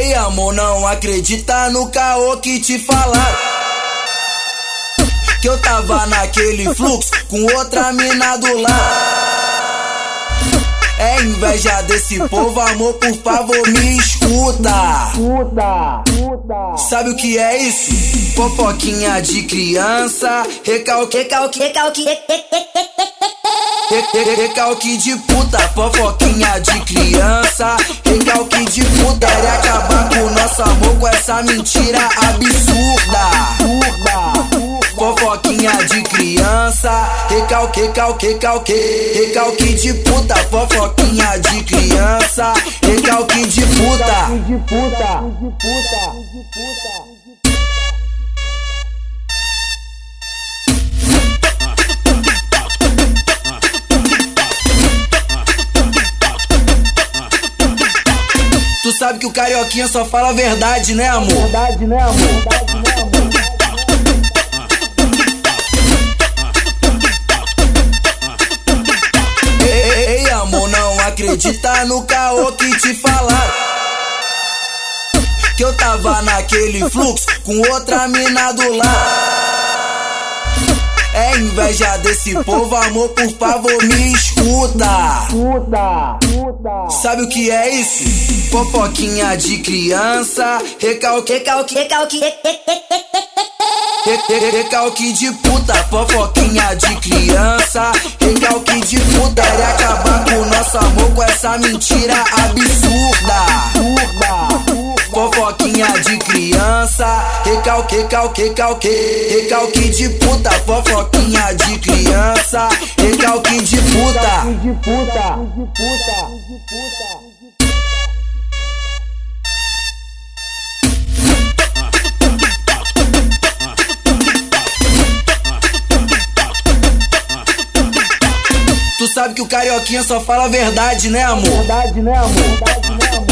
Ei, amor, não acredita no caô que te falaram, que eu tava naquele fluxo com outra mina do lado. É inveja desse povo, amor, por favor me escuta. Sabe o que é isso? Fofoquinha de criança, recalque de puta, fofoquinha de criança, recalque de puta. Quer acabar com o nosso amor com essa mentira absurda. Fofoquinha de criança, recalque de puta, fofoquinha de criança, recalque de puta. Tu sabe que o carioquinha só fala a verdade, né, amor? Ei, amor, não acredita no caô que te falaram, que eu tava naquele fluxo com outra mina do lado. É inveja desse povo, amor, por favor me escuta. Sabe o que é isso? Fofoquinha de criança, recalque de puta, fofoquinha de criança, recalque de puta. Quer acabar com o nosso amor com essa mentira absurda. Fofoquinha de criança, recalque de puta, fofoquinha de criança, recalque de puta. Tu sabe que o carioquinha só fala a verdade, né, amor?